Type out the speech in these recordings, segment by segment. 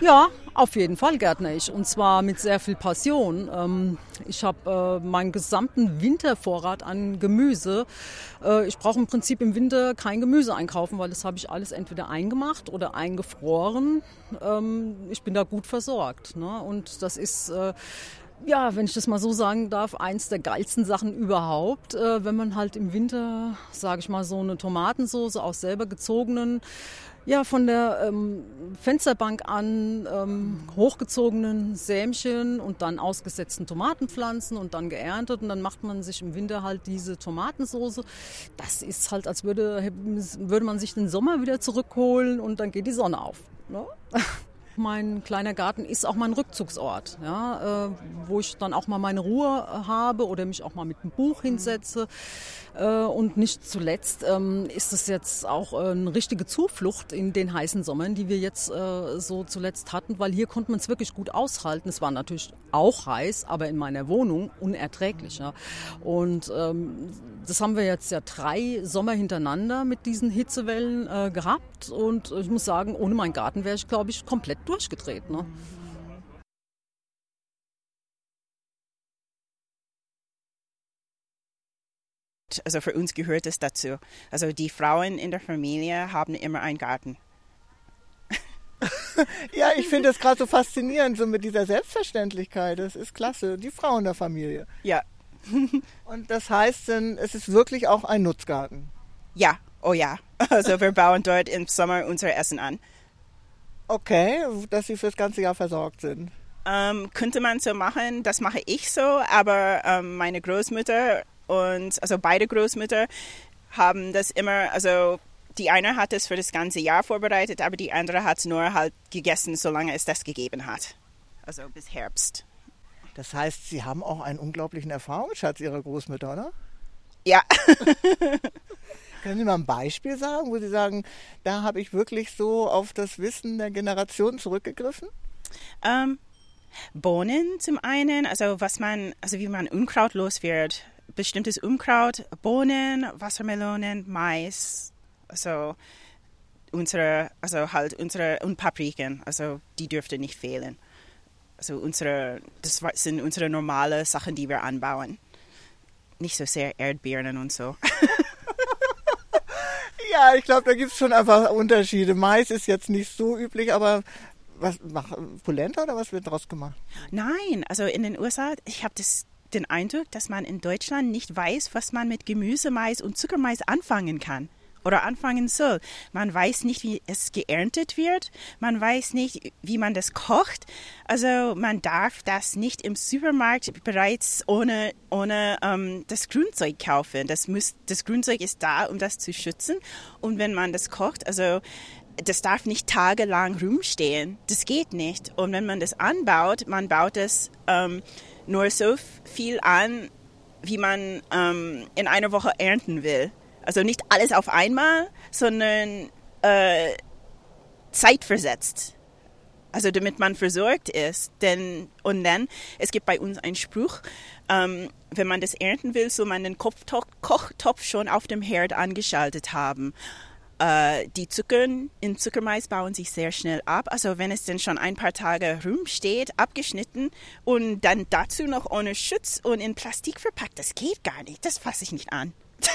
Ja, auf jeden Fall gärtner ich und zwar mit sehr viel Passion. Ich habe meinen gesamten Wintervorrat an Gemüse. Ich brauche im Prinzip im Winter kein Gemüse einkaufen, weil das habe ich alles entweder eingemacht oder eingefroren. Ich bin da gut versorgt, ne? Und das ist ja, wenn ich das mal so sagen darf, eins der geilsten Sachen überhaupt, wenn man halt im Winter, sage ich mal, so eine Tomatensauce aus selber gezogenen, ja, von der Fensterbank an hochgezogenen Sämchen und dann ausgesetzten Tomatenpflanzen und dann geerntet und dann macht man sich im Winter halt diese Tomatensauce. Das ist halt, als würde man sich den Sommer wieder zurückholen und dann geht die Sonne auf, ne? Mein kleiner Garten ist auch mein Rückzugsort, ja, wo ich dann auch mal meine Ruhe habe oder mich auch mal mit einem Buch hinsetze. Und nicht zuletzt ist es jetzt auch eine richtige Zuflucht in den heißen Sommern, die wir jetzt so zuletzt hatten, weil hier konnte man es wirklich gut aushalten. Es war natürlich auch heiß, aber in meiner Wohnung unerträglicher. Und das haben wir jetzt ja 3 Sommer hintereinander mit diesen Hitzewellen gehabt. Und ich muss sagen, ohne meinen Garten wäre ich, glaube ich, komplett durchgedreht, ne? Also für uns gehört es dazu. Also die Frauen in der Familie haben immer einen Garten. Ja, ich finde das gerade so faszinierend, so mit dieser Selbstverständlichkeit. Das ist klasse, die Frauen der Familie. Ja. Und das heißt dann, es ist wirklich auch ein Nutzgarten. Ja, oh ja. Also wir bauen dort im Sommer unser Essen an. Okay, dass sie fürs ganze Jahr versorgt sind. Könnte man so machen, das mache ich so, aber meine Großmutter und also beide Großmütter haben das immer, also die eine hat es für das ganze Jahr vorbereitet, aber die andere hat es nur halt gegessen, solange es das gegeben hat. Also bis Herbst. Das heißt, Sie haben auch einen unglaublichen Erfahrungsschatz Ihrer Großmütter, oder? Ja. Können Sie mal ein Beispiel sagen, wo Sie sagen, da habe ich wirklich so auf das Wissen der Generation zurückgegriffen? Bohnen zum einen, also wie man Unkraut los wird. Bestimmtes Unkraut, Bohnen, Wassermelonen, Mais, und Papriken, also die dürften nicht fehlen. Also sind unsere normale Sachen, die wir anbauen. Nicht so sehr Erdbeeren und so. Ja, ich glaube, da gibt es schon einfach Unterschiede. Mais ist jetzt nicht so üblich, aber Polenta oder was wird daraus gemacht? Nein, also in den USA, ich habe den Eindruck, dass man in Deutschland nicht weiß, was man mit Gemüsemais und Zuckermais anfangen kann oder anfangen soll. Man weiß nicht, wie es geerntet wird. Man weiß nicht, wie man das kocht. Also man darf das nicht im Supermarkt bereits ohne das Grünzeug kaufen. Das Grünzeug ist da, um das zu schützen. Und wenn man das kocht, also das darf nicht tagelang rumstehen. Das geht nicht. Und wenn man das anbaut, man baut es nur so viel an, wie man in einer Woche ernten will. Also nicht alles auf einmal, sondern zeitversetzt. Also damit man versorgt ist. Es gibt bei uns einen Spruch, wenn man das ernten will, soll man den Kochtopf schon auf dem Herd angeschaltet haben. Die Zucker in Zuckermais bauen sich sehr schnell ab. Also wenn es denn schon ein paar Tage rumsteht, abgeschnitten und dann dazu noch ohne Schutz und in Plastik verpackt, das geht gar nicht. Das fasse ich nicht an.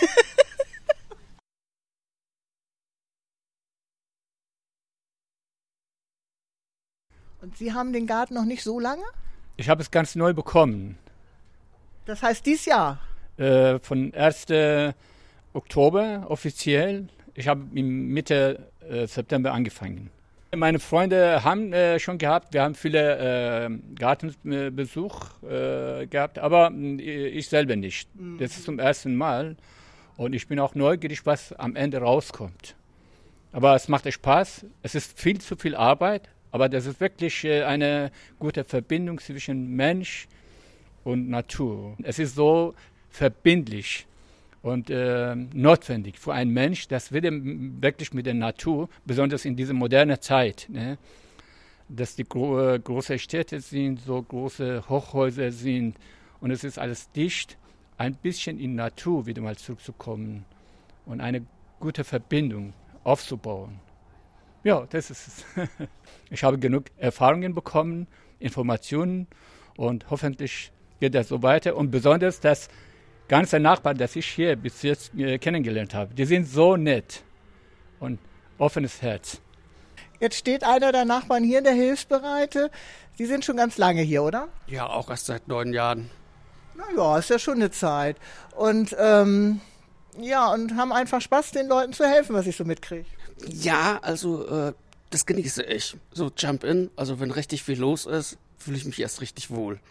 Und Sie haben den Garten noch nicht so lange? Ich habe es ganz neu bekommen. Das heißt dieses Jahr? Von 1. Oktober offiziell. Ich habe im Mitte September angefangen. Meine Freunde haben schon gehabt, wir haben viele Gartenbesuch gehabt, aber ich selber nicht. Das ist zum ersten Mal und ich bin auch neugierig, was am Ende rauskommt. Aber es macht Spaß, es ist viel zu viel Arbeit, aber das ist wirklich eine gute Verbindung zwischen Mensch und Natur. Es ist so verbindlich und notwendig für einen Mensch, das will wirklich mit der Natur, besonders in dieser modernen Zeit, ne, dass die große Städte sind, so große Hochhäuser sind und es ist alles dicht, ein bisschen in Natur wieder mal zurückzukommen und eine gute Verbindung aufzubauen. Ja, das ist es. Ich habe genug Erfahrungen bekommen, Informationen und hoffentlich geht das so weiter. Und besonders das ganze Nachbarn, das ich hier bis jetzt kennengelernt habe, die sind so nett und offenes Herz. Jetzt steht einer der Nachbarn hier in der Hilfsbereite. Sie sind schon ganz lange hier, oder? Ja, auch erst seit 9 Jahren. Naja, ist ja schon eine Zeit. Und und haben einfach Spaß, den Leuten zu helfen, was ich so mitkriege. Ja, also das genieße ich. So Jump-in, also wenn richtig viel los ist, fühle ich mich erst richtig wohl.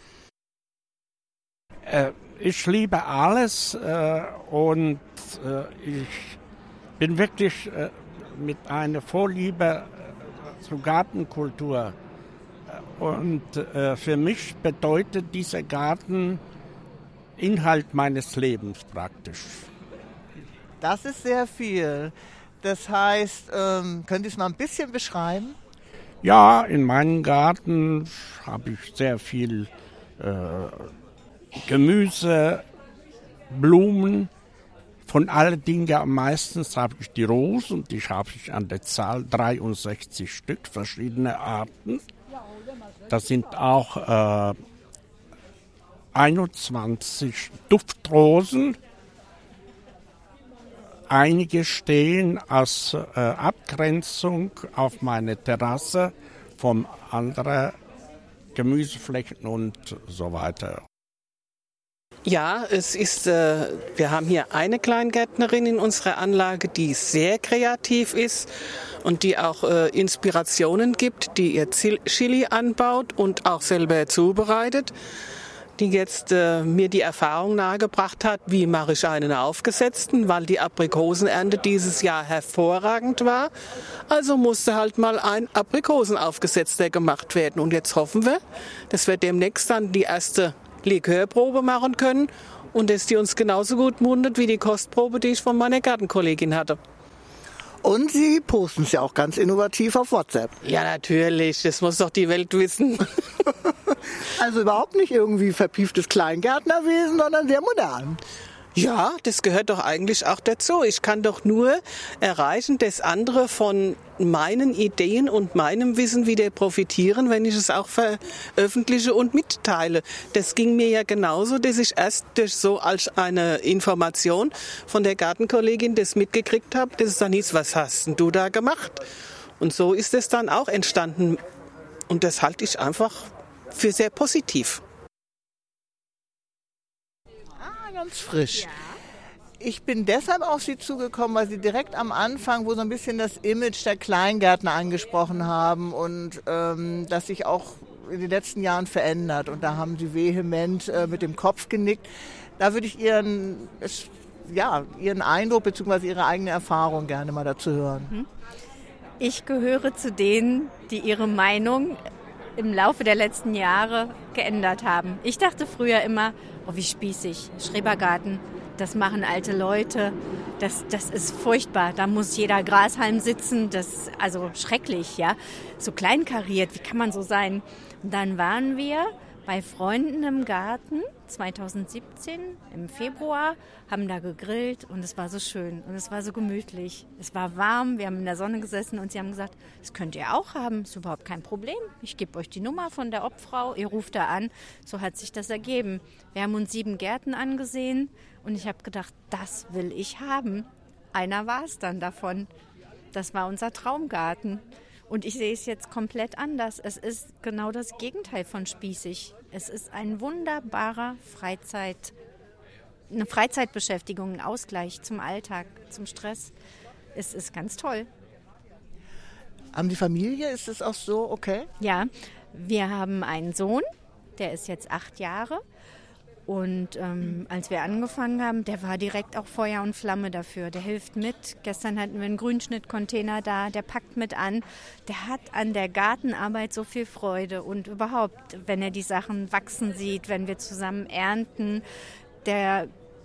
Ich liebe alles und ich bin wirklich mit einer Vorliebe zur Gartenkultur. Und für mich bedeutet dieser Garten Inhalt meines Lebens praktisch. Das ist sehr viel. Das heißt, können Sie es mal ein bisschen beschreiben? Ja, in meinem Garten habe ich sehr viel Gemüse, Blumen. Von allen Dingen am meisten habe ich die Rosen, die habe ich an der Zahl 63 Stück, verschiedene Arten. Das sind auch 21 Duftrosen. Einige stehen als Abgrenzung auf meiner Terrasse von anderen Gemüseflächen und so weiter. Ja, wir haben hier eine Kleingärtnerin in unserer Anlage, die sehr kreativ ist und die auch Inspirationen gibt, die ihr Chili anbaut und auch selber zubereitet, die jetzt mir die Erfahrung nahegebracht hat, wie mache ich einen aufgesetzten, weil die Aprikosenernte dieses Jahr hervorragend war. Also musste halt mal ein Aprikosenaufgesetzter gemacht werden. Und jetzt hoffen wir, dass wir demnächst dann die erste Likörprobe machen können und dass die uns genauso gut mundet wie die Kostprobe, die ich von meiner Gartenkollegin hatte. Und Sie posten es ja auch ganz innovativ auf WhatsApp. Ja, natürlich. Das muss doch die Welt wissen. Also überhaupt nicht irgendwie verpieftes Kleingärtnerwesen, sondern sehr modern. Ja, das gehört doch eigentlich auch dazu. Ich kann doch nur erreichen, dass andere von meinen Ideen und meinem Wissen wieder profitieren, wenn ich es auch veröffentliche und mitteile. Das ging mir ja genauso, dass ich erst so als eine Information von der Gartenkollegin das mitgekriegt habe, dass es dann hieß, was hast denn du da gemacht? Und so ist es dann auch entstanden. Und das halte ich einfach für sehr positiv. Ganz frisch. Ja. Ich bin deshalb auf Sie zugekommen, weil Sie direkt am Anfang, wo so ein bisschen das Image der Kleingärtner angesprochen haben und das sich auch in den letzten Jahren verändert. Und da haben Sie vehement mit dem Kopf genickt. Da würde ich Ihren Eindruck bzw. Ihre eigene Erfahrung gerne mal dazu hören. Ich gehöre zu denen, die ihre Meinung im Laufe der letzten Jahre geändert haben. Ich dachte früher immer, oh wie spießig, Schrebergarten, das machen alte Leute, das ist furchtbar, da muss jeder Grashalm sitzen, das also schrecklich, ja, so kleinkariert, wie kann man so sein? Und dann waren wir bei Freunden im Garten 2017 im Februar, haben da gegrillt und es war so schön und es war so gemütlich. Es war warm, wir haben in der Sonne gesessen und sie haben gesagt, das könnt ihr auch haben, ist überhaupt kein Problem. Ich gebe euch die Nummer von der Obfrau, ihr ruft da an. So hat sich das ergeben. Wir haben uns 7 Gärten angesehen und ich habe gedacht, das will ich haben. Einer war es dann davon. Das war unser Traumgarten. Und ich sehe es jetzt komplett anders. Es ist genau das Gegenteil von spießig. Es ist ein wunderbarer eine Freizeitbeschäftigung, ein Ausgleich zum Alltag, zum Stress. Es ist ganz toll. Haben die Familie, ist es auch so okay? Ja, wir haben einen Sohn, der ist jetzt 8 Jahre. Und als wir angefangen haben, der war direkt auch Feuer und Flamme dafür. Der hilft mit. Gestern hatten wir einen Grünschnittcontainer da, der packt mit an. Der hat an der Gartenarbeit so viel Freude. Und überhaupt, wenn er die Sachen wachsen sieht, wenn wir zusammen ernten, der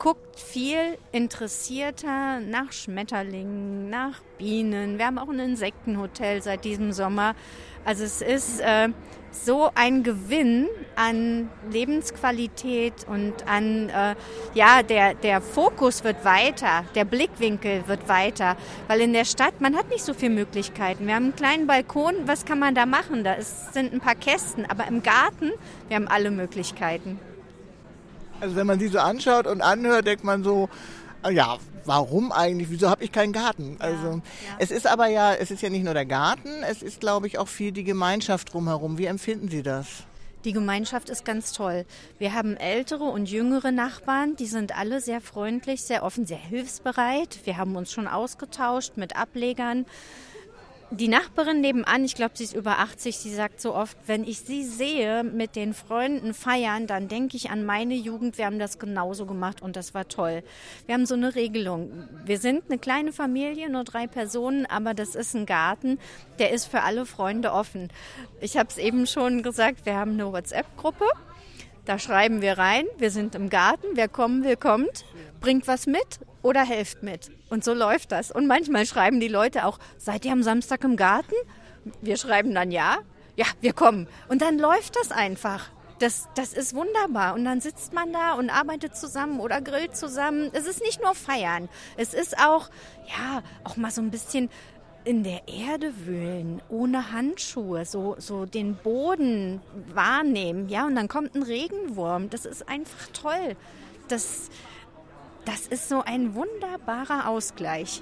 guckt viel interessierter nach Schmetterlingen, nach Bienen. Wir haben auch ein Insektenhotel seit diesem Sommer. Also es ist so ein Gewinn an Lebensqualität und an, der Fokus wird weiter, der Blickwinkel wird weiter, weil in der Stadt, man hat nicht so viele Möglichkeiten. Wir haben einen kleinen Balkon, was kann man da machen? Sind ein paar Kästen, aber im Garten, wir haben alle Möglichkeiten. Also wenn man sie so anschaut und anhört, denkt man so, ja, warum eigentlich? Wieso habe ich keinen Garten? Also es ist ja nicht nur der Garten, es ist, glaube ich, auch viel die Gemeinschaft drumherum. Wie empfinden Sie das? Die Gemeinschaft ist ganz toll. Wir haben ältere und jüngere Nachbarn, die sind alle sehr freundlich, sehr offen, sehr hilfsbereit. Wir haben uns schon ausgetauscht mit Ablegern. Die Nachbarin nebenan, ich glaube, sie ist über 80, sie sagt so oft, wenn ich sie sehe mit den Freunden feiern, dann denke ich an meine Jugend, wir haben das genauso gemacht und das war toll. Wir haben so eine Regelung. Wir sind eine kleine Familie, nur 3 Personen, aber das ist ein Garten, der ist für alle Freunde offen. Ich habe es eben schon gesagt, wir haben eine WhatsApp-Gruppe. Da schreiben wir rein, wir sind im Garten, wer kommen will, kommt, bringt was mit oder helft mit. Und so läuft das. Und manchmal schreiben die Leute auch, seid ihr am Samstag im Garten? Wir schreiben dann ja, wir kommen. Und dann läuft das einfach. Das ist wunderbar. Und dann sitzt man da und arbeitet zusammen oder grillt zusammen. Es ist nicht nur feiern, es ist auch mal so ein bisschen in der Erde wühlen, ohne Handschuhe, so den Boden wahrnehmen, und dann kommt ein Regenwurm. Das ist einfach toll. Das ist so ein wunderbarer Ausgleich.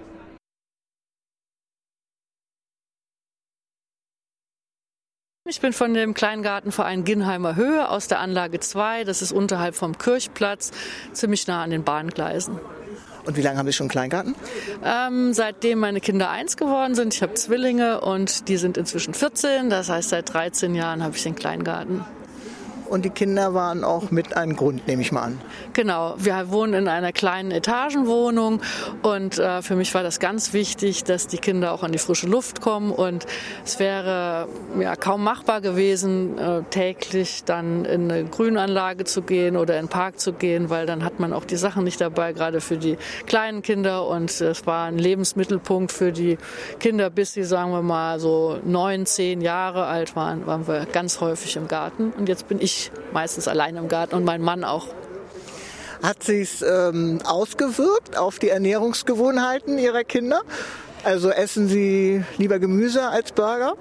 Ich bin von dem Kleingartenverein Ginnheimer Höhe aus der Anlage 2. Das ist unterhalb vom Kirchplatz, ziemlich nah an den Bahngleisen. Und wie lange haben Sie schon einen Kleingarten? Seitdem meine Kinder 1 geworden sind. Ich habe Zwillinge und die sind inzwischen 14. Das heißt, seit 13 Jahren habe ich den Kleingarten. Und die Kinder waren auch mit einem Grund, nehme ich mal an. Genau, wir wohnen in einer kleinen Etagenwohnung und für mich war das ganz wichtig, dass die Kinder auch an die frische Luft kommen und es wäre kaum machbar gewesen, täglich dann in eine Grünanlage zu gehen oder in den Park zu gehen, weil dann hat man auch die Sachen nicht dabei, gerade für die kleinen Kinder und es war ein Lebensmittelpunkt für die Kinder, bis sie, sagen wir mal, so 9, 10 Jahre alt waren wir ganz häufig im Garten und jetzt bin ich meistens allein im Garten und mein Mann auch. Hat sich's ausgewirkt auf die Ernährungsgewohnheiten Ihrer Kinder? Also essen Sie lieber Gemüse als Burger?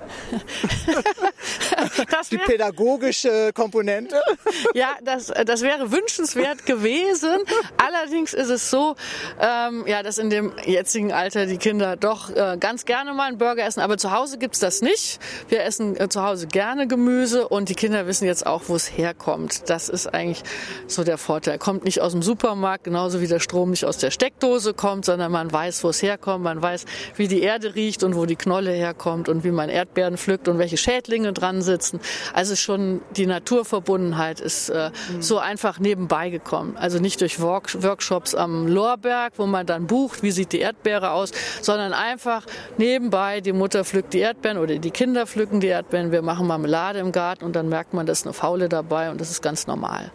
Die pädagogische Komponente? Ja, das wäre wünschenswert gewesen. Allerdings ist es so, dass in dem jetzigen Alter die Kinder doch ganz gerne mal einen Burger essen. Aber zu Hause gibt's das nicht. Wir essen zu Hause gerne Gemüse und die Kinder wissen jetzt auch, wo es herkommt. Das ist eigentlich so der Vorteil. Kommt nicht aus dem Supermarkt, genauso wie der Strom nicht aus der Steckdose kommt, sondern man weiß, wo es herkommt. Man weiß, wie die Erde riecht und wo die Knolle herkommt und wie man Erdbeeren pflückt und welche Schädlinge dran sitzen. Also schon die Naturverbundenheit ist so einfach nebenbei gekommen. Also nicht durch Workshops am Lorberg, wo man dann bucht, wie sieht die Erdbeere aus, sondern einfach nebenbei, die Mutter pflückt die Erdbeeren oder die Kinder pflücken die Erdbeeren. Wir machen Marmelade im Garten und dann merkt man, da ist eine Faule dabei und das ist ganz normal.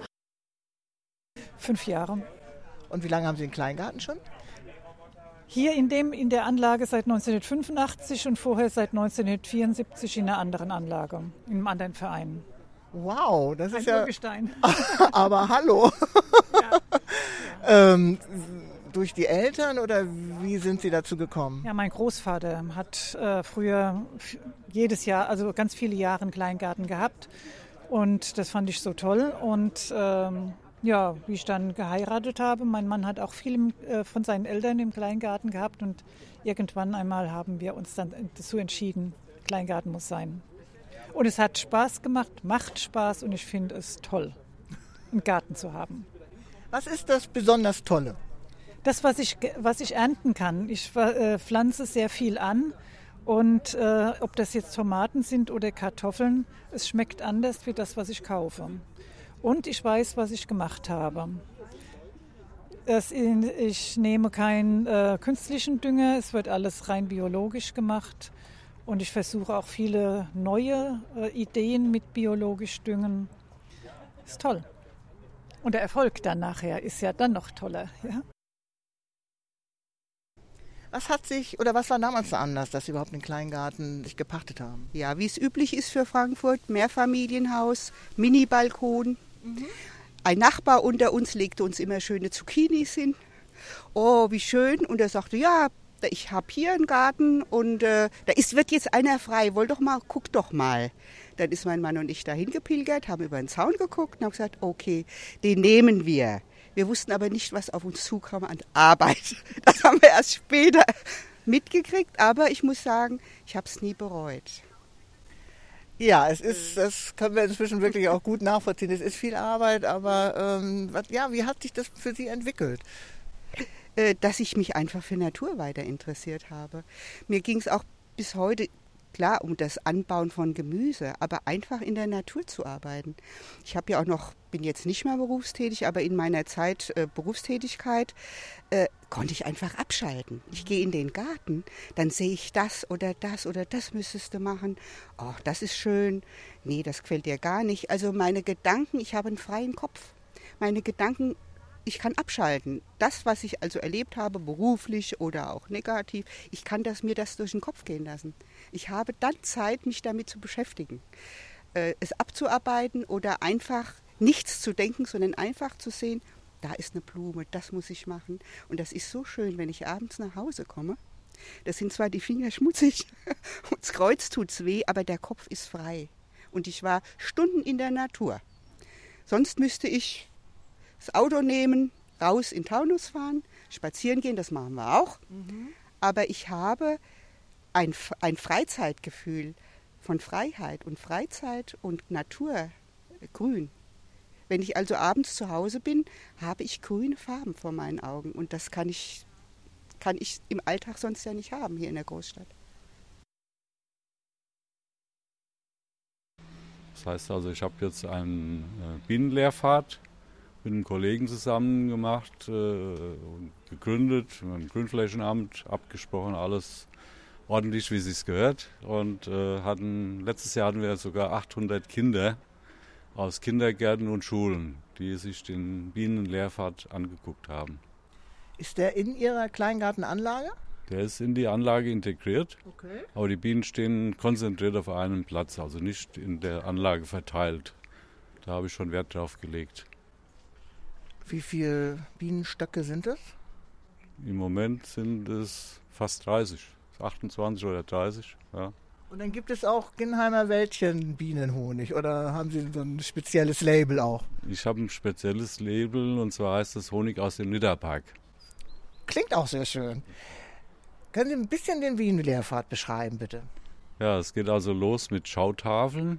5 Jahre. Und wie lange haben Sie den Kleingarten schon? Hier in der Anlage seit 1985 und vorher seit 1974 in einer anderen Anlage, in einem anderen Verein. Wow, das ist ja... Urgestein. Aber hallo. Ja. Durch die Eltern oder wie sind Sie dazu gekommen? Ja, mein Großvater hat früher jedes Jahr, also ganz viele Jahre einen Kleingarten gehabt und das fand ich so toll und wie ich dann geheiratet habe, mein Mann hat auch viel von seinen Eltern im Kleingarten gehabt und irgendwann einmal haben wir uns dann dazu entschieden, Kleingarten muss sein. Und es hat Spaß gemacht, macht Spaß und ich finde es toll, einen Garten zu haben. Was ist das besonders Tolle? Das, was ich ernten kann. Ich pflanze sehr viel an und ob das jetzt Tomaten sind oder Kartoffeln, es schmeckt anders wie das, was ich kaufe. Und ich weiß, was ich gemacht habe. Ich nehme keinen künstlichen Dünger, es wird alles rein biologisch gemacht. Und ich versuche auch viele neue Ideen mit biologisch Düngen. Ist toll. Und der Erfolg dann nachher ist ja dann noch toller. Ja? Was war damals so anders, dass Sie überhaupt einen Kleingarten sich gepachtet haben? Ja, wie es üblich ist für Frankfurt, Mehrfamilienhaus, Mini-Balkon. Ein Nachbar unter uns legte uns immer schöne Zucchinis hin. Oh, wie schön. Und er sagte, ja, ich habe hier einen Garten und wird jetzt einer frei. Guck doch mal. Dann ist mein Mann und ich dahin gepilgert, haben über den Zaun geguckt und haben gesagt, okay, den nehmen wir. Wir wussten aber nicht, was auf uns zukam an Arbeit. Das haben wir erst später mitgekriegt. Aber ich muss sagen, ich habe es nie bereut. Ja, das können wir inzwischen wirklich auch gut nachvollziehen. Es ist viel Arbeit, aber wie hat sich das für Sie entwickelt? Dass ich mich einfach für Natur weiter interessiert habe. Mir ging es auch bis heute klar um das Anbauen von Gemüse, aber einfach in der Natur zu arbeiten. Ich habe ja auch noch, bin jetzt nicht mehr berufstätig, aber in meiner Zeit Berufstätigkeit konnte ich einfach abschalten. Ich gehe in den Garten, dann sehe ich das oder das müsstest du machen. Oh, das ist schön. Nee, das gefällt dir gar nicht. Also meine Gedanken, ich habe einen freien Kopf. Meine Gedanken, ich kann abschalten. Das, was ich also erlebt habe, beruflich oder auch negativ, ich kann mir das durch den Kopf gehen lassen. Ich habe dann Zeit, mich damit zu beschäftigen. Es abzuarbeiten oder einfach nichts zu denken, sondern einfach zu sehen, da ist eine Blume, das muss ich machen. Und das ist so schön, wenn ich abends nach Hause komme. Das sind zwar die Finger schmutzig und das Kreuz tut's weh, aber der Kopf ist frei. Und ich war Stunden in der Natur. Sonst müsste ich das Auto nehmen, raus in Taunus fahren, spazieren gehen, das machen wir auch. Aber ich habe ein Freizeitgefühl von Freiheit und Natur, Grün. Wenn ich also abends zu Hause bin, habe ich grüne Farben vor meinen Augen. Und das kann ich im Alltag sonst ja nicht haben, hier in der Großstadt. Das heißt also, ich habe jetzt eine Bienenlehrfahrt mit einem Kollegen zusammen gemacht und gegründet, mit dem Grünflächenamt abgesprochen, alles ordentlich, wie es sich gehört. Und letztes Jahr hatten wir sogar 800 Kinder aus Kindergärten und Schulen, die sich den Bienenlehrfahrt angeguckt haben. Ist der in Ihrer Kleingartenanlage? Der ist in die Anlage integriert, okay. Aber die Bienen stehen konzentriert auf einem Platz, also nicht in der Anlage verteilt. Da habe ich schon Wert drauf gelegt. Wie viele Bienenstöcke sind es? Im Moment sind es fast 30, 28 oder 30, ja. Und dann gibt es auch Ginnheimer Wäldchen Bienenhonig oder haben Sie so ein spezielles Label auch? Ich habe ein spezielles Label und zwar heißt das Honig aus dem Nidderpark. Klingt auch sehr schön. Können Sie ein bisschen den Bienenlehrpfad beschreiben, bitte? Ja, es geht also los mit Schautafeln,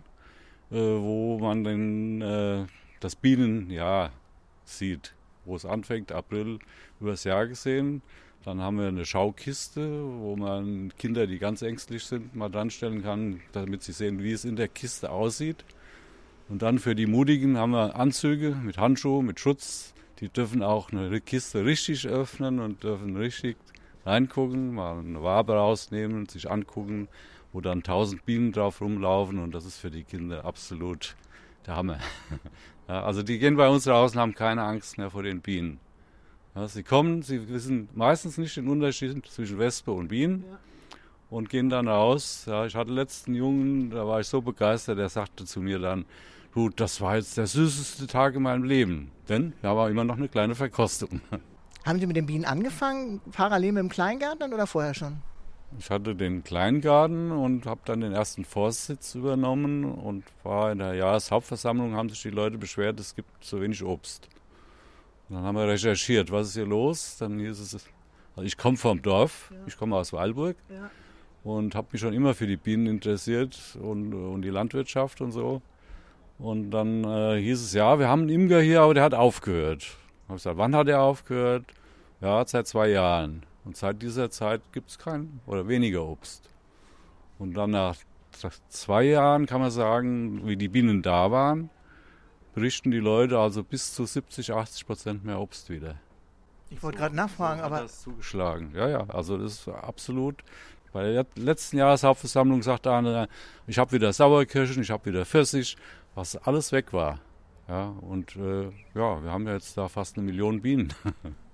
wo man dann das Bienenjahr sieht, wo es anfängt, April übers Jahr gesehen. Dann haben wir eine Schaukiste, wo man Kinder, die ganz ängstlich sind, mal dran stellen kann, damit sie sehen, wie es in der Kiste aussieht. Und dann für die Mutigen haben wir Anzüge mit Handschuhen, mit Schutz. Die dürfen auch eine Kiste richtig öffnen und dürfen richtig reingucken, mal eine Wabe rausnehmen und sich angucken, wo dann 1000 Bienen drauf rumlaufen. Und das ist für die Kinder absolut der Hammer. Ja, also die gehen bei uns raus und haben keine Angst mehr vor den Bienen. Ja, sie kommen, sie wissen meistens nicht den Unterschied zwischen Wespe und Bienen und gehen dann raus. Ja, ich hatte letzten Jungen, da war ich so begeistert, der sagte zu mir dann, du, das war jetzt der süßeste Tag in meinem Leben, denn wir haben auch immer noch eine kleine Verkostung. Haben Sie mit den Bienen angefangen, parallel mit dem Kleingarten oder vorher schon? Ich hatte den Kleingarten und habe dann den ersten Vorsitz übernommen und war in der Jahreshauptversammlung, haben sich die Leute beschwert, es gibt zu wenig Obst. Und dann haben wir recherchiert, was ist hier los? Dann hieß es, also ich komme vom Dorf, ich komme aus Weilburg und habe mich schon immer für die Bienen interessiert und die Landwirtschaft und so. Und dann hieß es, ja, wir haben einen Imker hier, aber der hat aufgehört. Ich habe gesagt, wann hat er aufgehört? Ja, seit 2 Jahren. Und seit dieser Zeit gibt es kein oder weniger Obst. Und dann nach 2 Jahren kann man sagen, wie die Bienen da waren, berichten die Leute also bis zu 70-80% mehr Obst wieder. Ich wollte gerade nachfragen, aber... Das zugeschlagen. Ja, also das ist absolut... Bei der letzten Jahreshauptversammlung sagte einer, ich habe wieder Sauerkirschen, ich habe wieder Pfirsich, was alles weg war. Ja, und wir haben ja jetzt da fast 1 Million Bienen.